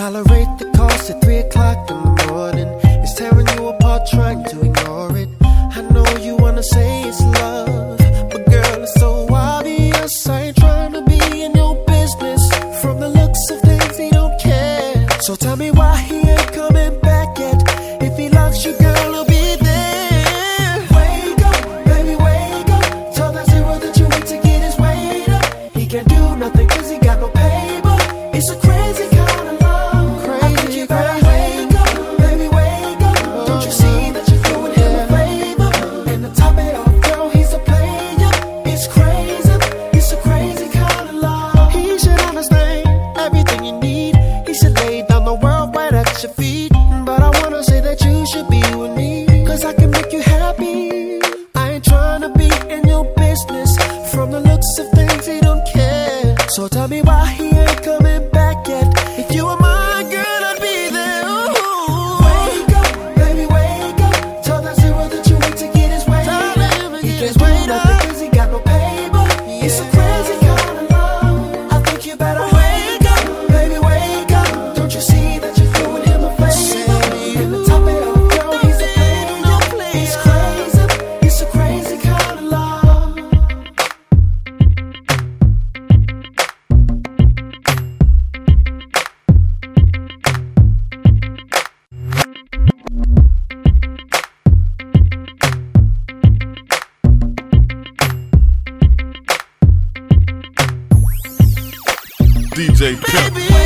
Tolerate the cost at 3 o'clock in the morning. It's tearing you apart, trying to ignore it. I know you wanna say it's love, but girl, it's so obvious. I ain't trying to be in your business. From the looks of things, he don't care. So tell me why he ain't coming back yet. If he loves you, girl, he'll be there. Wake up, baby, wake up. Tell that zero that you wait to get his weight up. He can't do nothing cause he got no paper. It's a crazy kind of love. I think you better wake up, baby, wake up. Don't you see that you're doing him a favor? And to top it off, girl, he's a player. It's crazy, it's a crazy kind of love. He should understand everything you need. He should lay down the world right at your feet. But I wanna say that you should be with me, cause I can make you happy. I ain't trying to be in your business. From the looks of things, he don't care. So tell me why he ain't coming back yet. If you were my girl, I'd be there. Ooh. Wake up, baby, wake up. Tell that zero that you wait to get his weight up. He can't do nothing cause he got no paper. It's a crazy kind of love. I think you better wake up, baby, wake up. Don't you see that you're doing him a favor? And to top it off, girl, he's a player. It's crazy, it's a crazy kind of love. DJ Pimp.